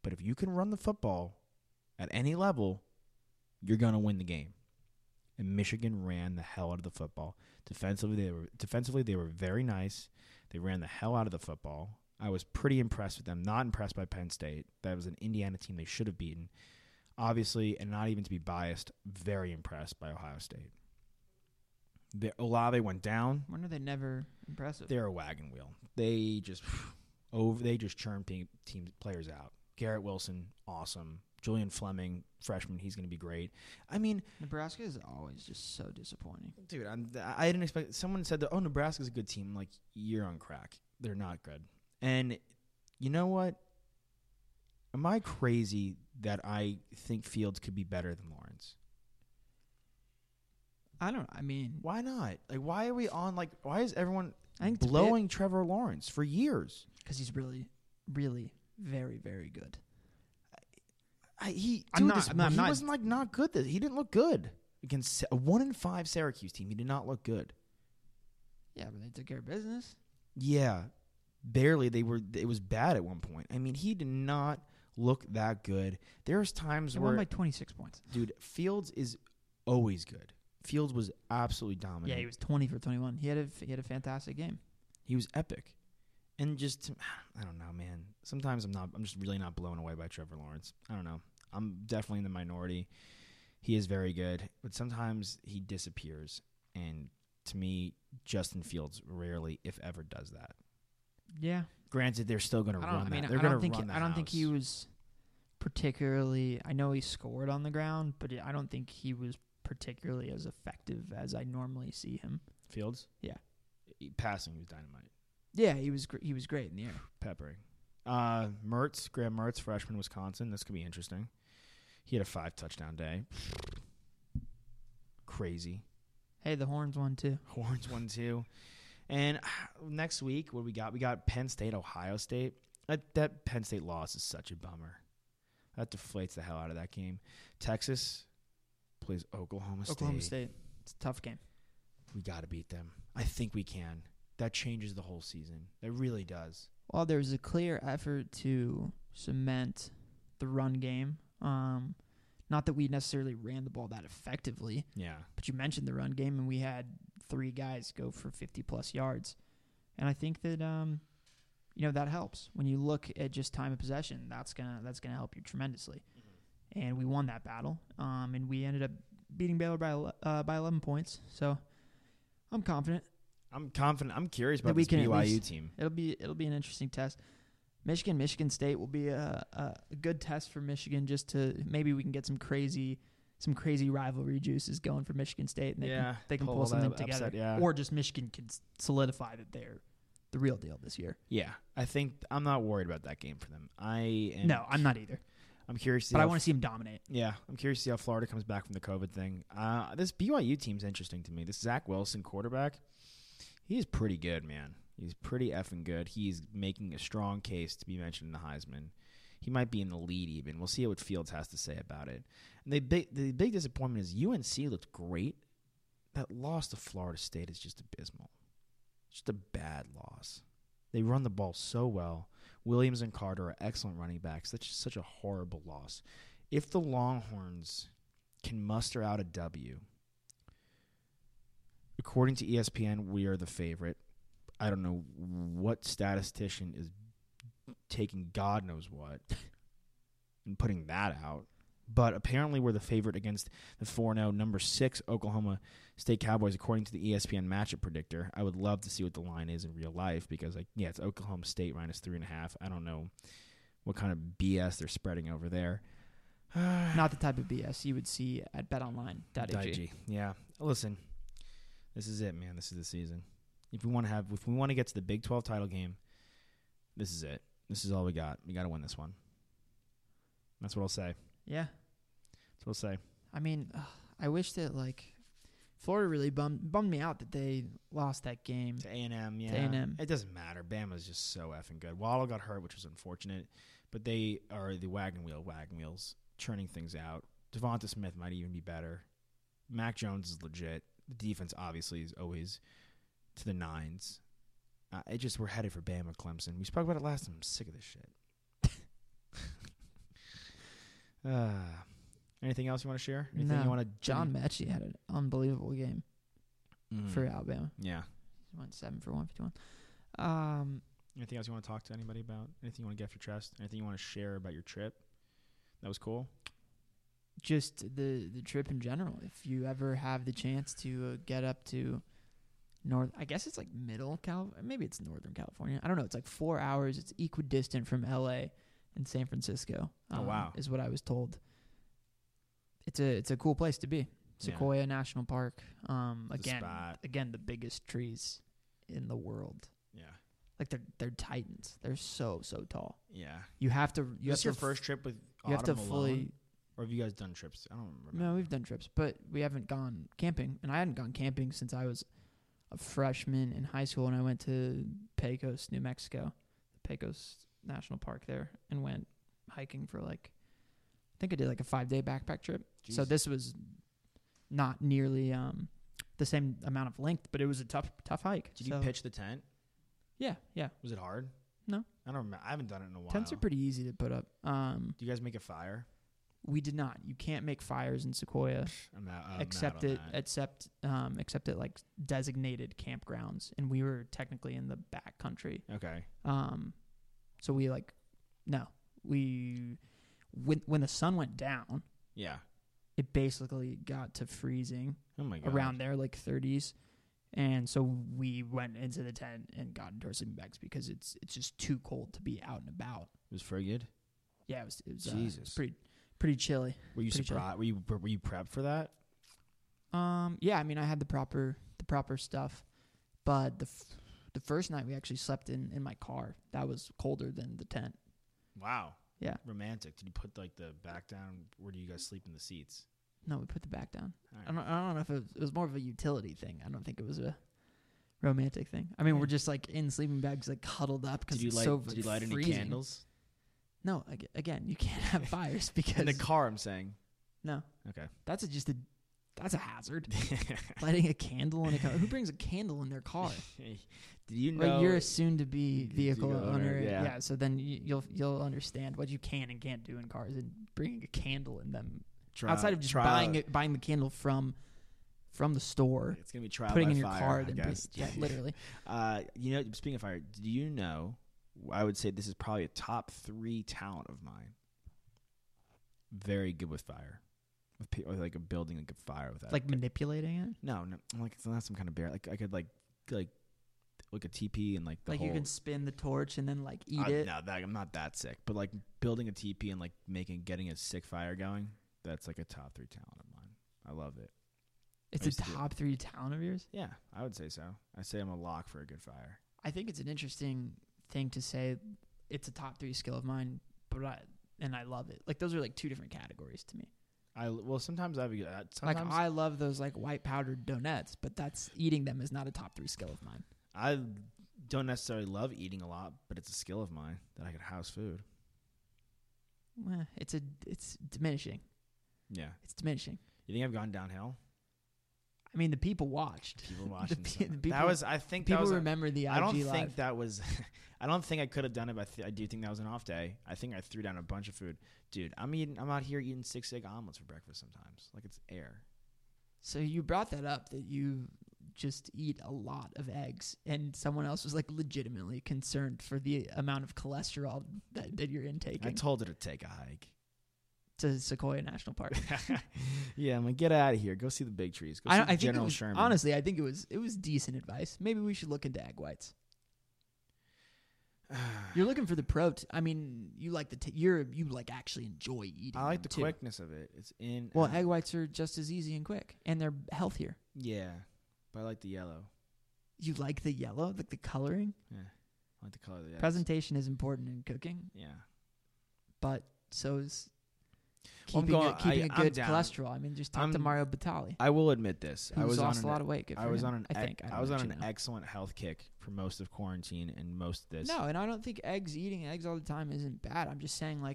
Speaker 3: But if you can run the football at any level, you're going to win the game. And Michigan ran the hell out of the football. Defensively, they were very nice. They ran the hell out of the football. I was pretty impressed with them. Not impressed by Penn State. That was an Indiana team they should have beaten. Obviously, and not even to be biased, very impressed by Ohio State. Olave went down.
Speaker 8: When are they never impressive?
Speaker 3: They're a wagon wheel. They just churn players out. Garrett Wilson, awesome. Julian Fleming, freshman, he's going to be great. I mean,
Speaker 8: Nebraska is always just so disappointing.
Speaker 3: Dude, I didn't expect. Someone said that, oh, Nebraska's a good team. I'm like, you're on crack. They're not good. And you know what? Am I crazy that I think Fields could be better than Lawrence?
Speaker 8: I mean,
Speaker 3: why not? Like, why are we on? Like, why is everyone blowing Trevor Lawrence for years?
Speaker 8: Because he's really, really very, very good.
Speaker 3: He wasn't like not good. He didn't look good against a 1-5 Syracuse team. He did not look good.
Speaker 8: Yeah, but they took care of business.
Speaker 3: Yeah, barely. It was bad at one point. I mean, he did not look that good. There's times where
Speaker 8: won by 26 points.
Speaker 3: Dude, Fields is always good. Fields was absolutely dominant.
Speaker 8: Yeah, he was 20 for 21. He had a fantastic game.
Speaker 3: He was epic. And just, I don't know, man. Sometimes I'm just really not blown away by Trevor Lawrence. I don't know. I'm definitely in the minority. He is very good, but sometimes he disappears. And to me, Justin Fields rarely, if ever, does that.
Speaker 8: Yeah.
Speaker 3: Granted, they're still going to run that.
Speaker 8: I don't think he was particularly. I know he scored on the ground, but I don't think he was particularly as effective as I normally see him.
Speaker 3: Fields?
Speaker 8: Yeah.
Speaker 3: Passing was dynamite.
Speaker 8: Yeah, he was great in the air.
Speaker 3: Peppering. Graham Mertz, freshman, Wisconsin. This could be interesting. He had a 5-touchdown day. Crazy.
Speaker 8: Hey, the Horns won too.
Speaker 3: Horns won too. And next week, what we got? We got Penn State, Ohio State. That Penn State loss is such a bummer. That deflates the hell out of that game. Texas plays Oklahoma State.
Speaker 8: It's a tough game.
Speaker 3: We got to beat them. I think we can. That changes the whole season. It really does.
Speaker 8: Well, there's a clear effort to cement the run game. Not that we necessarily ran the ball that effectively.
Speaker 3: Yeah.
Speaker 8: But you mentioned the run game, and we had 3 guys go for 50-plus yards. And I think that, that helps. When you look at just time of possession, that's gonna help you tremendously. Mm-hmm. And we won that battle, and we ended up beating Baylor by 11 points. So I'm confident.
Speaker 3: I'm curious about this BYU team.
Speaker 8: It'll be an interesting test. Michigan State will be a good test for Michigan, just to maybe we can get some crazy rivalry juices going for Michigan State, and they can pull something together. Upset, or just Michigan can solidify that they're the real deal this year.
Speaker 3: Yeah, I think I'm not worried about that game for them.
Speaker 8: No, I'm not either.
Speaker 3: I'm curious to see
Speaker 8: but I want to see them dominate.
Speaker 3: Yeah, I'm curious to see how Florida comes back from the COVID thing. This BYU team's interesting to me. This Zach Wilson quarterback, he's pretty good, man. He's pretty effing good. He's making a strong case to be mentioned in the Heisman. He might be in the lead even. We'll see what Fields has to say about it. And the big disappointment is UNC looked great. That loss to Florida State is just abysmal. Just a bad loss. They run the ball so well. Williams and Carter are excellent running backs. That's just such a horrible loss. If the Longhorns can muster out a W, according to ESPN, we are the favorite. I don't know what statistician is taking God knows what and putting that out. But apparently we're the favorite against the 4-0 number 6 Oklahoma State Cowboys, according to the ESPN matchup predictor. I would love to see what the line is in real life because, it's Oklahoma State minus 3.5. I don't know what kind of BS they're spreading over there.
Speaker 8: Not the type of BS you would see at betonline.ag.
Speaker 3: Yeah. Listen, this is it, man. This is the season. If we want to get to the Big 12 title game, this is it. This is all we got. We got to win this one. That's what I'll say.
Speaker 8: Yeah.
Speaker 3: That's what I'll say.
Speaker 8: I mean, I wish that Florida really bummed me out that they lost that game
Speaker 3: to A&M. Yeah,
Speaker 8: to A&M.
Speaker 3: It doesn't matter. Bama's just so effing good. Waddle got hurt, which was unfortunate, but they are the wagon wheels churning things out. Devonta Smith might even be better. Mac Jones is legit. The defense obviously is always to the 9s. We're headed for Bama Clemson. We spoke about it last time. I'm sick of this shit. Anything else you want to share? Anything
Speaker 8: no.
Speaker 3: you want to?
Speaker 8: John Mechie had an unbelievable game for Alabama.
Speaker 3: Yeah.
Speaker 8: He went 7 for 151.
Speaker 3: Anything else you want to talk to anybody about? Anything you want to get off your chest? Anything you want to share about your trip? That was cool.
Speaker 8: Just the trip in general. If you ever have the chance to get up to I guess it's like middle California. Maybe it's Northern California. I don't know. It's like 4 hours. It's equidistant from LA and San Francisco.
Speaker 3: Wow.
Speaker 8: Is what I was told. It's a cool place to be. Sequoia National Park. Again, the biggest trees in the world.
Speaker 3: Yeah.
Speaker 8: Like they're titans. They're so tall.
Speaker 3: Yeah.
Speaker 8: You have to.
Speaker 3: This is your first trip with
Speaker 8: you have to
Speaker 3: Autumn
Speaker 8: fully.
Speaker 3: alone? Or have you guys done trips? I don't remember.
Speaker 8: No, we've done trips, but we haven't gone camping. And I hadn't gone camping since I was a freshman in high school, and I went to Pecos, New Mexico, Pecos National Park there, and went hiking for I think I did like a 5-day backpack trip. Jeez. So this was not nearly the same amount of length, but it was a tough hike.
Speaker 3: Did you pitch the tent?
Speaker 8: Yeah. Was
Speaker 3: it hard?
Speaker 8: No.
Speaker 3: I don't remember. I haven't done it in a while.
Speaker 8: Tents are pretty easy to put up. Do
Speaker 3: you guys make a fire?
Speaker 8: We did not. You can't make fires in Sequoia, except at like designated campgrounds, and we were technically in the back country.
Speaker 3: Okay.
Speaker 8: So we when the sun went down.
Speaker 3: Yeah.
Speaker 8: It basically got to freezing.
Speaker 3: Oh my God.
Speaker 8: Around there, like 30s, and so we went into the tent and got into our sleeping bags because it's just too cold to be out and about.
Speaker 3: It was frigid.
Speaker 8: Yeah, it was.
Speaker 3: Jesus.
Speaker 8: It was pretty chilly.
Speaker 3: Were you surprised? Were you prepped for that?
Speaker 8: Yeah. I mean, I had the proper stuff, but the first night we actually slept in my car. That was colder than the tent.
Speaker 3: Wow.
Speaker 8: Yeah.
Speaker 3: Romantic. Did you put the back down? Where do you guys sleep in the seats?
Speaker 8: No, we put the back down.
Speaker 3: Right.
Speaker 8: I don't know if it was more of a utility thing. I don't think it was a romantic thing. I mean, we're just in sleeping bags, huddled up because it's so freezing.
Speaker 3: Did you light any candles?
Speaker 8: No, again, you can't have fires because
Speaker 3: in the car. I'm saying.
Speaker 8: No.
Speaker 3: Okay.
Speaker 8: That's a hazard. Lighting a candle in a car. Who brings a candle in their car?
Speaker 3: Do you know?
Speaker 8: Well, you're a soon-to-be vehicle owner.
Speaker 3: Yeah.
Speaker 8: So then you'll understand what you can and can't do in cars, and bringing a candle in them outside of just buying the candle from the store.
Speaker 3: It's gonna be trial
Speaker 8: putting
Speaker 3: by
Speaker 8: in your
Speaker 3: fire,
Speaker 8: car.
Speaker 3: Yeah,
Speaker 8: literally.
Speaker 3: Speaking of fire, do you know? I would say this is probably a top 3 talent of mine. Very good with fire, with like a building a fire with that.
Speaker 8: Like manipulating it.
Speaker 3: No, it's not some kind of bear. Like I could like a teepee and the whole,
Speaker 8: you can spin the torch and then eat it.
Speaker 3: No, I'm not that sick. But building a teepee and getting a sick fire going. That's a top 3 talent of mine. I love it.
Speaker 8: It's a top 3 talent of yours?
Speaker 3: Yeah, I would say so. I say I'm a lock for a good fire.
Speaker 8: I think it's an interesting thing to say it's a top 3 skill of mine, and I love it. Those are 2 different categories to me.
Speaker 3: Sometimes
Speaker 8: I love those white powdered donuts, but eating them is not a top 3 skill of mine.
Speaker 3: I don't necessarily love eating a lot, but it's a skill of mine that I could house food.
Speaker 8: Well, it's diminishing.
Speaker 3: Yeah.
Speaker 8: It's diminishing.
Speaker 3: You think I've gone downhill?
Speaker 8: I mean, the people watched.
Speaker 3: People watched.
Speaker 8: I think people remember the IG
Speaker 3: I don't
Speaker 8: Live.
Speaker 3: think that was. I don't think I could have done it, but I do think that was an off day. I think I threw down a bunch of food, dude. I'm out here eating 6 egg omelets for breakfast sometimes, like it's air.
Speaker 8: So you brought that up that you just eat a lot of eggs, and someone else was legitimately concerned for the amount of cholesterol that you're intaking.
Speaker 3: I told her to take a hike
Speaker 8: to Sequoia National Park.
Speaker 3: Yeah, I'm get out of here. Go see the big trees. Go see General Sherman.
Speaker 8: Honestly, I think it was decent advice. Maybe we should look into egg whites. You're looking for the protein. I mean, you like you actually enjoy eating.
Speaker 3: I like the
Speaker 8: too.
Speaker 3: quickness of it. It's in.
Speaker 8: Well, egg whites are just as easy and quick, and they're healthier.
Speaker 3: Yeah, but I like the yellow.
Speaker 8: You like the yellow, the coloring?
Speaker 3: Yeah, I like the color of the eggs.
Speaker 8: Presentation is important in cooking.
Speaker 3: Yeah,
Speaker 8: but so is keeping a good cholesterol. I mean, just talk to Mario Batali.
Speaker 3: I will admit this. I was
Speaker 8: lost a lot of weight.
Speaker 3: I was on an excellent health kick for most of quarantine and most of this.
Speaker 8: No, and I don't think eating eggs all the time isn't bad. I'm just saying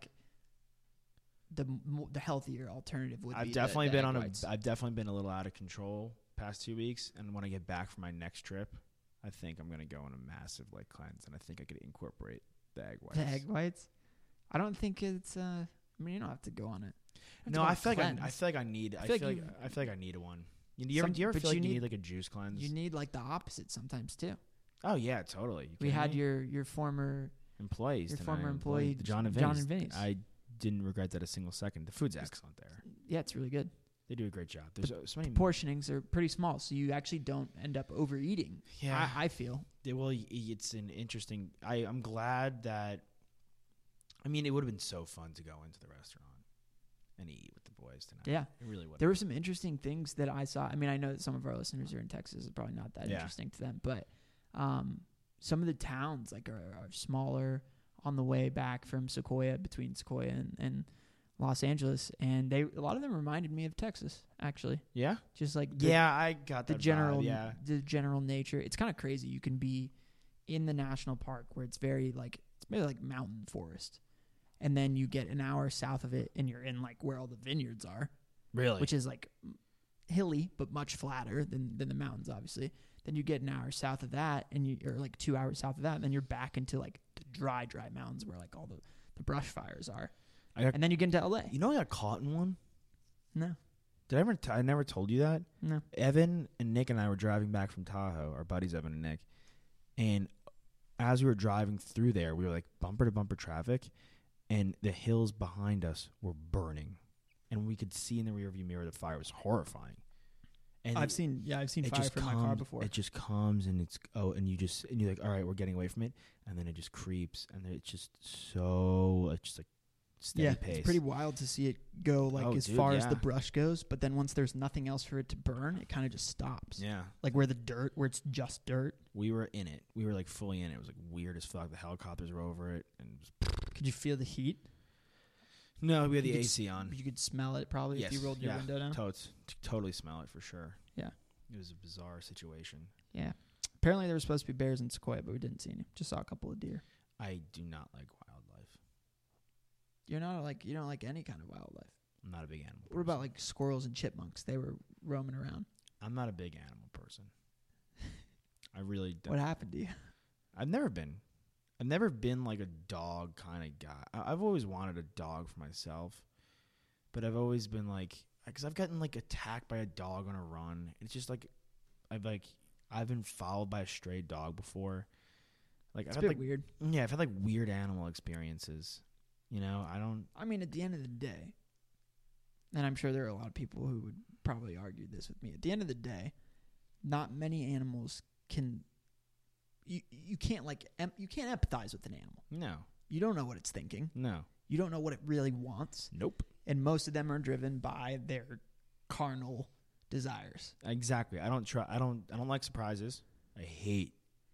Speaker 8: the healthier alternative would be. I've definitely
Speaker 3: been a little out of control past 2 weeks, and when I get back from my next trip, I think I'm gonna go on a massive cleanse, and I think I could incorporate the egg whites.
Speaker 8: The egg whites? I don't think it's I mean, you don't have to go on it.
Speaker 3: No, I feel like I need one. Do you ever feel like you need like a juice cleanse?
Speaker 8: You need like the opposite sometimes too.
Speaker 3: Oh yeah, totally.
Speaker 8: We had your former
Speaker 3: employees.
Speaker 8: Your former employee,
Speaker 3: John and Vinny's. I didn't regret that a single second. The food's excellent there.
Speaker 8: Yeah, it's really good.
Speaker 3: They do a great job. There's so many
Speaker 8: portionings are pretty small, so you actually don't end up overeating.
Speaker 3: Yeah,
Speaker 8: I feel.
Speaker 3: Well, it's an interesting. I'm glad that. I mean, it would have been so fun to go into the restaurant and eat with the boys tonight.
Speaker 8: Yeah,
Speaker 3: it really would.
Speaker 8: There were some interesting things that I saw. I mean, I know that some of our listeners are in Texas. It's probably not that interesting to them, but some of the towns like are smaller on the way back from Sequoia, between Sequoia and Los Angeles, and a lot of them reminded me of Texas, actually.
Speaker 3: Yeah,
Speaker 8: just like
Speaker 3: I got
Speaker 8: the general the general nature. It's kind of crazy. You can be in the national park where it's very like maybe like mountain forest, and then you get an hour south of it, and you're in like where all the vineyards are.
Speaker 3: Really,
Speaker 8: which is like hilly but much flatter than the mountains, obviously. Then you get an hour south of that, or like 2 hours south of that, and then you're back into like the dry mountains where like all the brush fires are. And then you get into LA.
Speaker 3: You know I got caught in one?
Speaker 8: No.
Speaker 3: Did I ever? I never told you that?
Speaker 8: No.
Speaker 3: Evan and Nick and I were driving back from Tahoe, our buddies Evan and Nick. And as we were driving through there, we were like bumper to bumper traffic, and the hills behind us were burning. And we could see in the rearview mirror the fire. It was horrifying. And
Speaker 8: I've seen fire from my car before.
Speaker 3: It just comes and and you're like, all right, we're getting away from it, and then it just creeps, and then it's just like steady pace.
Speaker 8: It's pretty wild to see it go as far as the brush goes, but then once there's nothing else for it to burn, it kind of just stops.
Speaker 3: Yeah.
Speaker 8: Like where it's just dirt.
Speaker 3: We were in it. We were like fully in it. It was like weird as fuck. The helicopters were over it. And
Speaker 8: could you feel the heat?
Speaker 3: No, we had the AC on.
Speaker 8: You could smell it probably if you rolled your window down.
Speaker 3: Totally smell it for sure.
Speaker 8: Yeah.
Speaker 3: It was a bizarre situation.
Speaker 8: Yeah. Apparently there were supposed to be bears in Sequoia, but we didn't see any. Just saw a couple of deer.
Speaker 3: I do not like wildlife.
Speaker 8: You don't like any kind of wildlife.
Speaker 3: I'm not a big animal person.
Speaker 8: What about like squirrels and chipmunks? They were roaming around.
Speaker 3: I'm not a big animal person. I really don't.
Speaker 8: What happened to you?
Speaker 3: I've never been like a dog kind of guy. I've always wanted a dog for myself, but I've always been like, because I've gotten like attacked by a dog on a run. It's just like, I've been followed by a stray dog before. Like
Speaker 8: it's a bit weird.
Speaker 3: Yeah, I've had like weird animal experiences. You know, I mean,
Speaker 8: at the end of the day, and I'm sure there are a lot of people who would probably argue this with me. At the end of the day, not many animals can. You can't you can't empathize with an animal.
Speaker 3: No.
Speaker 8: You don't know what it's thinking.
Speaker 3: No.
Speaker 8: You don't know what it really wants.
Speaker 3: Nope.
Speaker 8: And most of them are driven by their carnal desires.
Speaker 3: Exactly. I don't like surprises. I hate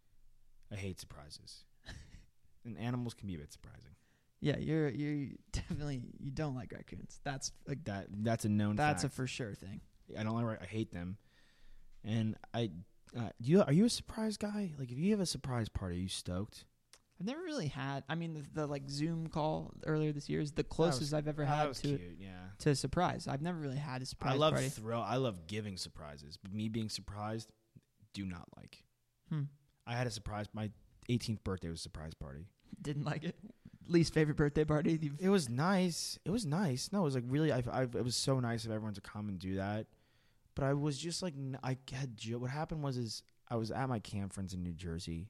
Speaker 3: surprises. And animals can be a bit surprising.
Speaker 8: Yeah, you're definitely you don't like raccoons. That's
Speaker 3: a known fact.
Speaker 8: That's a for sure thing.
Speaker 3: I don't like. I hate them. And are you a surprise guy? Like, if you have a surprise party, are you stoked?
Speaker 8: I've never really had. I mean, the like Zoom call earlier this year is the closest I've ever had to a surprise. I've never really had a surprise party.
Speaker 3: I love giving surprises, but me being surprised, do not like. I had a surprise. My 18th birthday was a surprise party.
Speaker 8: Didn't like it. Least favorite birthday party?
Speaker 3: It was nice. No, it was like really. It was so nice of everyone to come and do that. But I was just like, what happened was I was at my camp friends in New Jersey,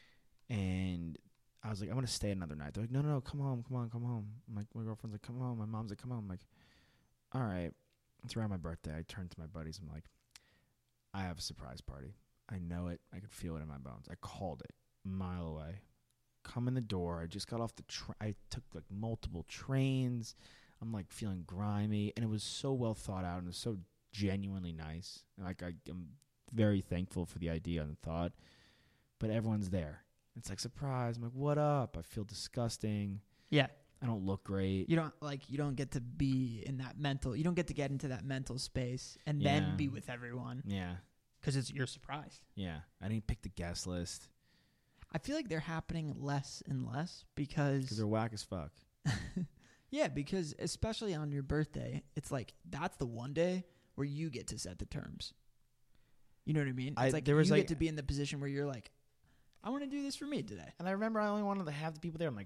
Speaker 3: and I was like, I'm going to stay another night. They're like, no, come home. I'm like, my girlfriend's like, come home. My mom's like, come home. I'm like, all right. It's around my birthday. I turned to my buddies. I'm like, I have a surprise party. I know it. I could feel it in my bones. I called it a mile away. Come in the door. I just got off the train. I took like multiple trains. I'm like feeling grimy, and it was so well thought out, and it was so genuinely nice. Like, I'm very thankful for the idea and the thought, but everyone's there. It's like, surprise. I'm like, what up? I feel disgusting.
Speaker 8: Yeah.
Speaker 3: I don't look great.
Speaker 8: You don't get to be in that mental, you don't get to get into that mental space and then be with everyone.
Speaker 3: Yeah.
Speaker 8: Because it's your surprise.
Speaker 3: Yeah. I didn't pick the guest list.
Speaker 8: I feel like they're happening less and less because
Speaker 3: they're whack as fuck.
Speaker 8: Yeah, because especially on your birthday, it's like, that's the one day where you get to set the terms. You know what I mean? It's like you get to be in the position where you're like, I want to do this for me today.
Speaker 3: And I remember I only wanted to have the people there. I'm like,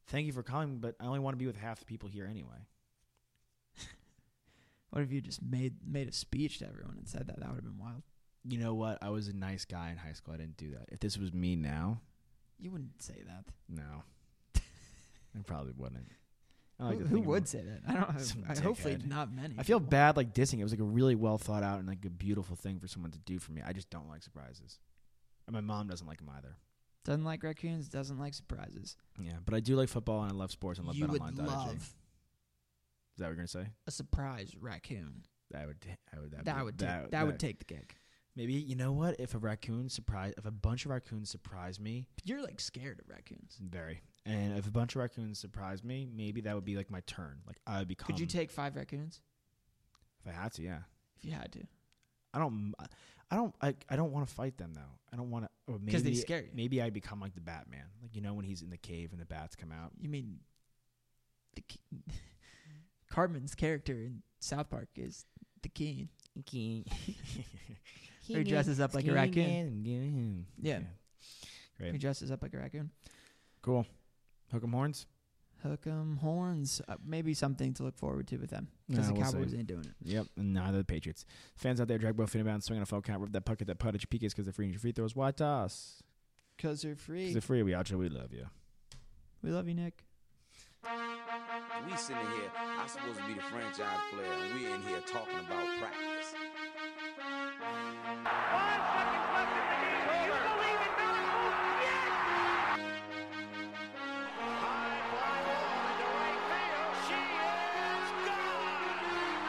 Speaker 3: thank you for coming, but I only want to be with half the people here anyway.
Speaker 8: What if you just made a speech to everyone and said that? That would have been wild.
Speaker 3: You know what? I was a nice guy in high school. I didn't do that. If this was me now.
Speaker 8: You wouldn't say that.
Speaker 3: No. I probably wouldn't.
Speaker 8: Who would say that? I don't. Hopefully not many.
Speaker 3: I feel bad like dissing. It was like a really well thought out and like a beautiful thing for someone to do for me. I just don't like surprises. And my mom doesn't like them either.
Speaker 8: Doesn't like raccoons. Doesn't like surprises.
Speaker 3: Yeah, but I do like football and I love sports and love
Speaker 8: BetOnline.ag.
Speaker 3: You would love. Is that what you're gonna say?
Speaker 8: A surprise raccoon.
Speaker 3: That would take the cake. Maybe, you know what? If a bunch of raccoons surprise me.
Speaker 8: You're like scared of raccoons.
Speaker 3: Very. And if a bunch of raccoons surprise me, maybe that would be like my turn. Like I would become.
Speaker 8: Could you take 5 raccoons?
Speaker 3: If I had to, yeah.
Speaker 8: If you had to.
Speaker 3: I don't want to fight them though. I don't want to.
Speaker 8: Because they scare you.
Speaker 3: Maybe I'd become like the Batman. Like, you know, when he's in the cave and the bats come out.
Speaker 8: You mean Cartman's character in South Park is the king. He dresses up like a raccoon. Yeah.
Speaker 3: Great.
Speaker 8: He dresses up like a raccoon.
Speaker 3: Cool. Hook 'em horns?
Speaker 8: Hook 'em horns. Maybe something to look forward to with them. Because the Cowboys ain't doing it.
Speaker 3: Yep, and neither the Patriots. Fans out there, drag both fin bound, swing on a full count, rip that puck at that putt at your PKs because they're free and your free throws. Why toss?
Speaker 8: Because they're free.
Speaker 3: Because they're free. We out you. We love you.
Speaker 8: We love you, Nick.
Speaker 4: We sitting here, I'm supposed to be the franchise player, and we in here talking about practice.
Speaker 5: 5 seconds left in the game. Do you believe in miracles? Yes! High fly ball into right field. She is gone!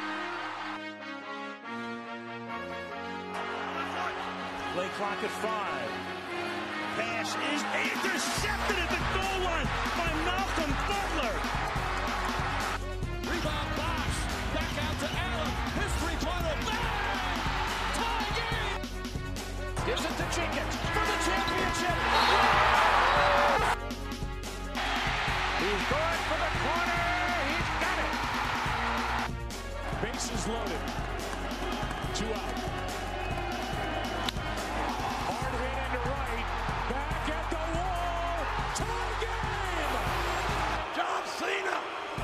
Speaker 6: Play clock at 5. Pass is intercepted at the goal line by Malcolm Butler.
Speaker 7: Rebound Bosch. Back out to Allen. His three-pointer. Bang! Tie game! Gives it to Jenkins for the championship.
Speaker 5: He's going for the corner. He's got it.
Speaker 7: Bases loaded. 2 out. Hard hit into right. Back at the wall. Tie game!
Speaker 6: John Cena.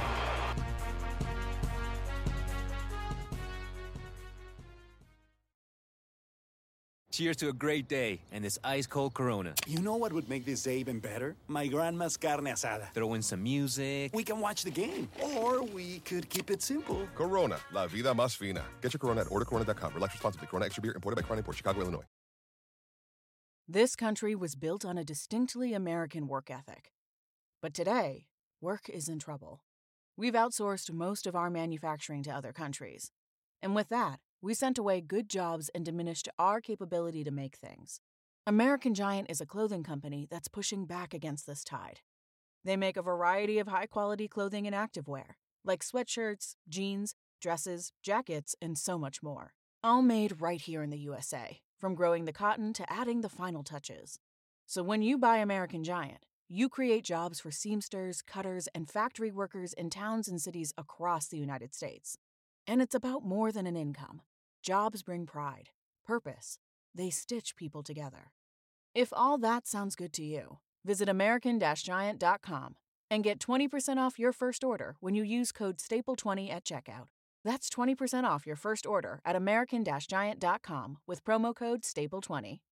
Speaker 9: Cheers to a great day and this ice-cold Corona.
Speaker 10: You know what would make this day even better? My grandma's carne asada.
Speaker 9: Throw in some music.
Speaker 10: We can watch the game. Or we could keep it simple.
Speaker 11: Corona, la vida más fina. Get your Corona at ordercorona.com. Relax responsibly. Corona Extra Beer, imported by Crown Imports, Chicago, Illinois.
Speaker 12: This country was built on a distinctly American work ethic. But today, work is in trouble. We've outsourced most of our manufacturing to other countries. And with that, we sent away good jobs and diminished our capability to make things. American Giant is a clothing company that's pushing back against this tide. They make a variety of high-quality clothing and activewear, like sweatshirts, jeans, dresses, jackets, and so much more. All made right here in the USA, from growing the cotton to adding the final touches. So when you buy American Giant, you create jobs for seamsters, cutters, and factory workers in towns and cities across the United States. And it's about more than an income. Jobs bring pride, purpose. They stitch people together. If all that sounds good to you, visit American-Giant.com and get 20% off your first order when you use code STAPLE20 at checkout. That's 20% off your first order at American-Giant.com with promo code STAPLE20.